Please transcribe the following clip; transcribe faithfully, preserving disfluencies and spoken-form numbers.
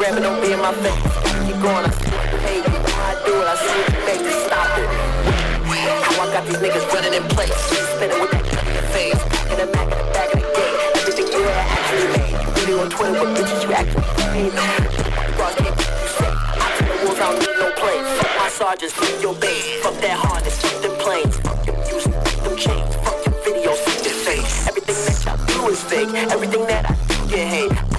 Instagram don't be in my face. Keep going, I see what you hate. I do it, I see what you make. Just stop it. How I got these niggas running in place. Spinning with that gun in your face. And a Mac in the back of the gate. Everything you had actually made. Video on Twitter with bitches you actually made. Bros can't keep you safe. I turn the wolves, I don't need no place. Fuck my sergeants, leave your base. Fuck that harness, fuck them planes. Fuck your music, fuck them chains. Fuck your videos, fuck your face. Everything that y'all do is fake. Everything that I do get hate.